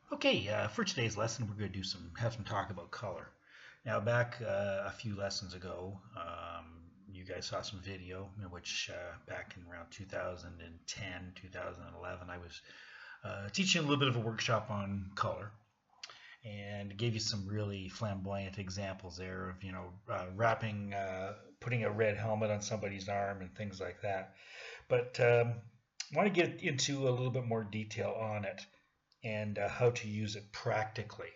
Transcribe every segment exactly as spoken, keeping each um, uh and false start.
Okay, uh, for today's lesson, we're going to do some have some talk about color. Now, back uh, a few lessons ago, um, you guys saw some video in which uh, back in around two thousand ten, two thousand eleven, I was uh, teaching a little bit of a workshop on color and gave you some really flamboyant examples there of you know uh, wrapping, uh, putting a red helmet on somebody's arm and things like that. But um, I want to get into a little bit more detail on it and uh, how to use it practically.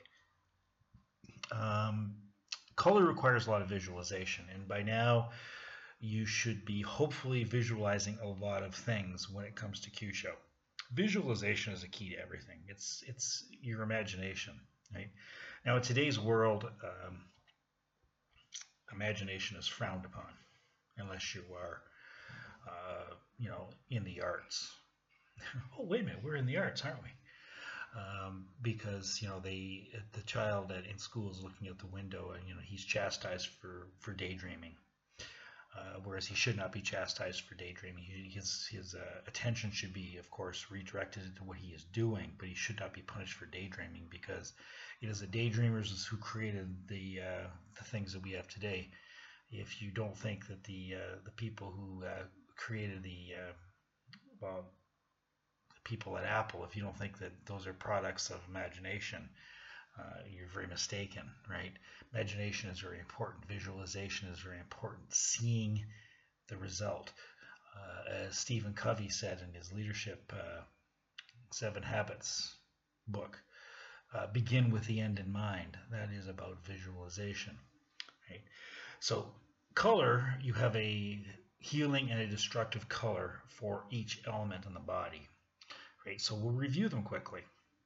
Um, Color requires a lot of visualization, and by now you should be hopefully visualizing a lot of things when it comes to Q-Show. Visualization is a key to everything. It's it's your imagination, right? Now in today's world, um, imagination is frowned upon unless you are, uh, you know, in the arts. Oh, wait a minute, we're in the arts, aren't we? Um, because you know they the child at, in school is looking out the window and you know he's chastised for for daydreaming, uh, whereas he should not be chastised for daydreaming. He, his his uh, attention should be, of course, redirected to what he is doing, but he should not be punished for daydreaming because it is the daydreamers who created the uh, the things that we have today. If you don't think that the uh, the people who uh, created the uh, well people at Apple, if you don't think that those are products of imagination, uh, you're very mistaken, right? Imagination is very important. Visualization is very important. Seeing the result. Uh, as Stephen Covey said in his leadership uh, Seven Habits book, uh, begin with the end in mind. That is about visualization, right? So color, you have a healing and a destructive color for each element in the body. Right, so we'll review them quickly.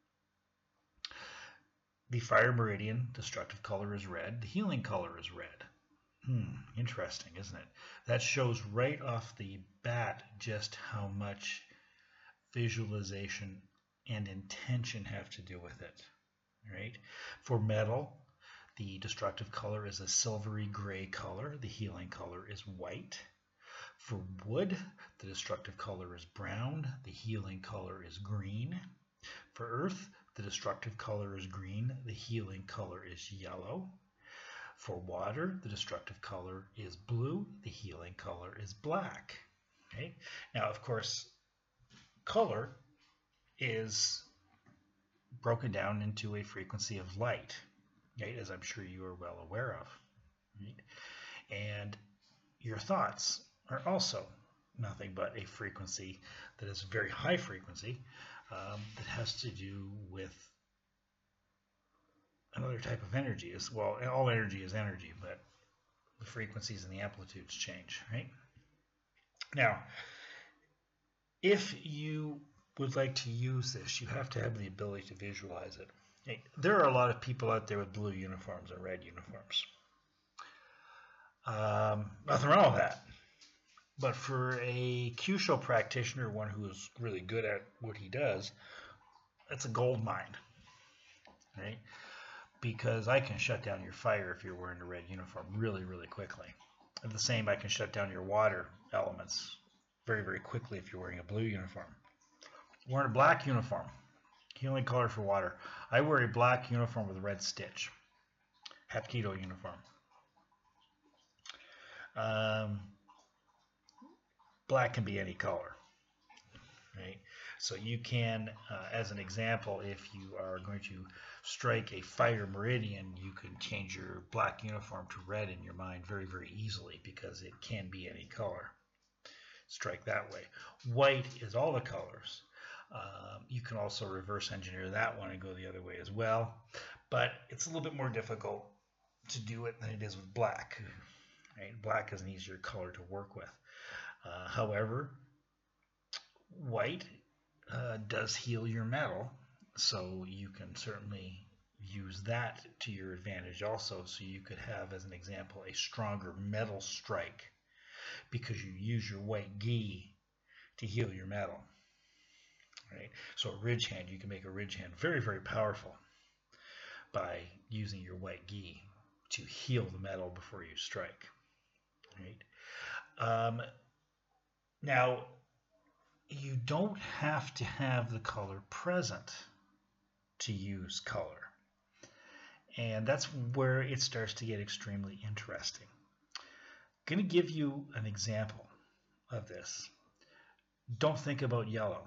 The fire meridian destructive color is red. The healing color is red. Hmm, interesting, isn't it? That shows right off the bat just how much visualization and intention have to do with it. Right? For metal, the destructive color is a silvery gray color. The healing color is white. For wood, the destructive color is brown. The healing color is green. For earth, the destructive color is green. The healing color is yellow. For water, the destructive color is blue. The healing color is black. Okay? Now, of course, color is broken down into a frequency of light, right? As I'm sure you are well aware of. Right? And your thoughts are also nothing but a frequency that is a very high frequency, um, that has to do with another type of energy. As well, all energy is energy, but the frequencies and the amplitudes change, right? Now, if you would like to use this, you have to have the ability to visualize it. Okay. There are a lot of people out there with blue uniforms or red uniforms. Um, nothing wrong with that. But for a Q-Show practitioner, one who is really good at what he does, that's a gold mine, right? Because I can shut down your fire if you're wearing a red uniform really, really quickly. At the same, I can shut down your water elements very, very quickly if you're wearing a blue uniform. Wearing a black uniform, healing color for water. I wear a black uniform with a red stitch, Hapkido uniform. Um, black can be any color, right? So you can, uh, as an example, if you are going to strike a fire meridian, you can change your black uniform to red in your mind very, very easily because it can be any color. Strike that way. White is all the colors. Um, you can also reverse engineer that one and go the other way as well, but it's a little bit more difficult to do it than it is with black. Right? Black is an easier color to work with. Uh, however, white uh, does heal your metal, so you can certainly use that to your advantage also. So you could have, as an example, a stronger metal strike because you use your white gi to heal your metal. Right? So a ridge hand, you can make a ridge hand very, very powerful by using your white gi to heal the metal before you strike. Right? Um, now, you don't have to have the color present to use color. And that's where it starts to get extremely interesting. I'm going to give you an example of this. Don't think about yellow.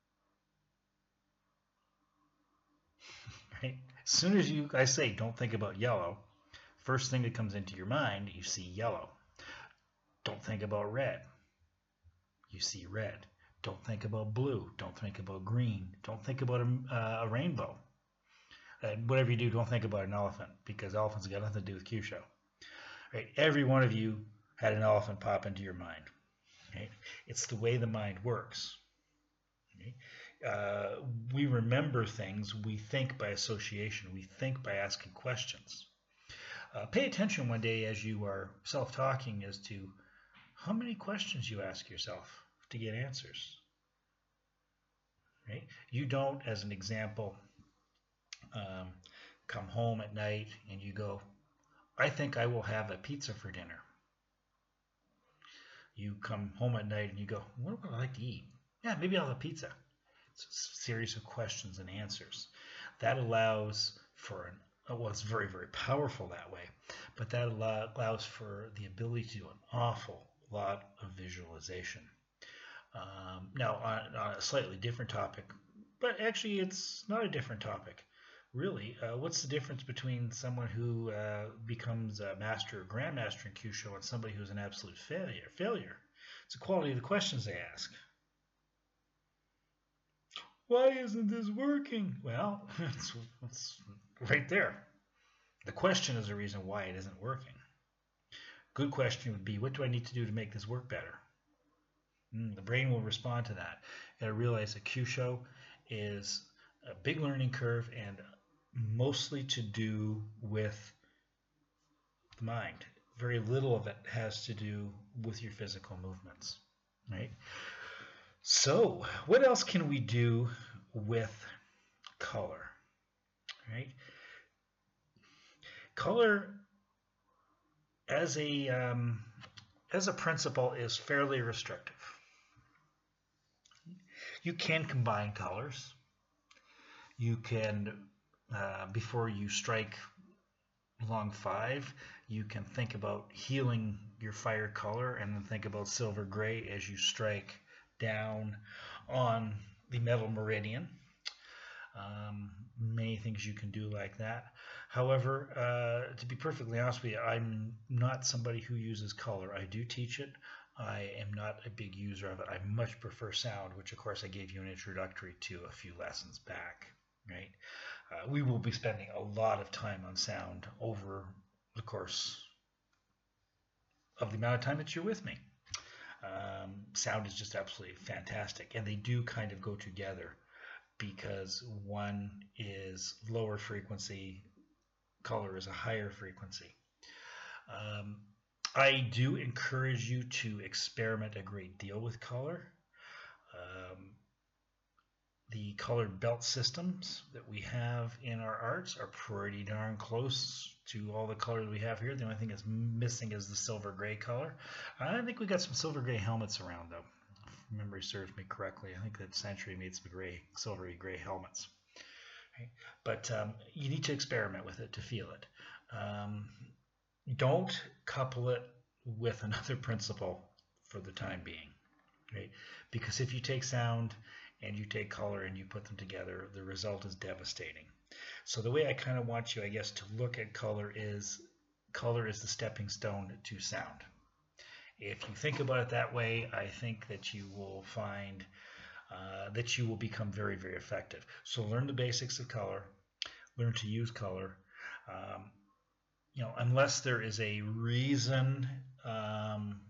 Right? As soon as you I say don't think about yellow, first thing that comes into your mind, you see yellow. Don't think about red. You see red. Don't think about blue. Don't think about green. Don't think about a, uh, a rainbow. Uh, whatever you do, don't think about an elephant, because elephants got nothing to do with Kyusho. Right? Every one of you had an elephant pop into your mind. Right? It's the way the mind works. Right? Uh, we remember things. We think by association. We think by asking questions. Uh, pay attention one day as you are self-talking as to how many questions you ask yourself to get answers. Right? You don't, as an example, um, come home at night and you go, I think I will have a pizza for dinner. You come home at night and you go, what would I like to eat? Yeah, maybe I'll have a pizza. It's a series of questions and answers. That allows for an, well, it's very, very powerful that way, but that allow, allows for the ability to do an awful lot of visualization. Um, now, on, on a slightly different topic, but actually it's not a different topic. Really, uh, what's the difference between someone who uh, becomes a master or grandmaster in Kyusho and somebody who's an absolute failure? Failure. It's the quality of the questions they ask. Why isn't this working? Well, it's, it's right there. The question is the reason why it isn't working. Good question would be, what do I need to do to make this work better? Mm, the brain will respond to that. You gotta realize that Kyusho is a big learning curve and mostly to do with the mind. Very little of it has to do with your physical movements, right? So, what else can we do with color, right? Color as a um, as a principle is fairly restrictive. You can combine colors. You can, uh, before you strike long five, you can think about healing your fire color and then think about silver gray as you strike down on the metal meridian. Um, many things you can do like that. However, uh, to be perfectly honest with you, I'm not somebody who uses color. I do teach it. I am not a big user of it. I much prefer sound, which of course I gave you an introductory to a few lessons back. Right? Uh, we will be spending a lot of time on sound over the course of the amount of time that you're with me. Um, sound is just absolutely fantastic, and they do kind of go together because one is lower frequency, color is a higher frequency. Um, I do encourage you to experiment a great deal with color. Um, The colored belt systems that we have in our arts are pretty darn close to all the colors we have here. The only thing that's missing is the silver gray color. I think we got some silver gray helmets around though. If memory serves me correctly, I think that Century made some gray, silvery gray helmets. Right? But um, you need to experiment with it to feel it. Um, don't couple it with another principle for the time being, right? Because if you take sound and you take color and you put them together, the result is devastating. So the way I kind of want you, I guess, to look at color is color is the stepping stone to sound. If you think about it that way, I think that you will find uh, that you will become very, very effective. So learn the basics of color, learn to use color. Um, you know, unless there is a reason um,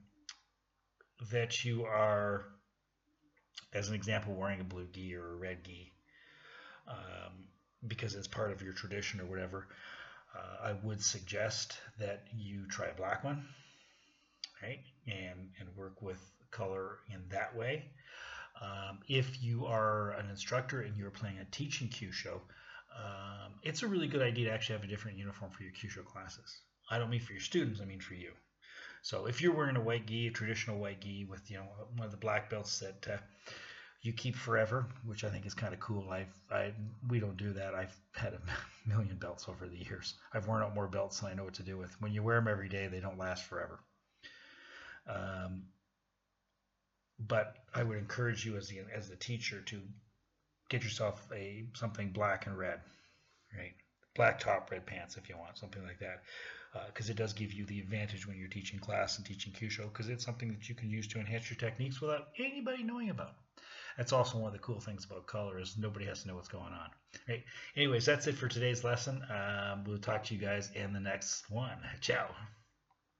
that you are, as an example, wearing a blue gi or a red gi, um, because it's part of your tradition or whatever, uh, I would suggest that you try a black one, right? And, and work with color in that way. Um, if you are an instructor and you're planning on teaching Kyusho, um, it's a really good idea to actually have a different uniform for your Kyusho classes. I don't mean for your students, I mean for you. So if you're wearing a white gi, a traditional white gi with, you know, one of the black belts that uh, You keep forever, which I think is kind of cool. I've, I, we don't do that. I've had a million belts over the years. I've worn out more belts than I know what to do with. When you wear them every day, they don't last forever. Um, but I would encourage you as the as the teacher to get yourself a something black and red, right? Black top, red pants, if you want something like that, because uh, it does give you the advantage when you're teaching class and teaching Kyusho, because it's something that you can use to enhance your techniques without anybody knowing about. That's also one of the cool things about color is nobody has to know what's going on. Right? Anyways, that's it for today's lesson. Um, we'll talk to you guys in the next one. Ciao.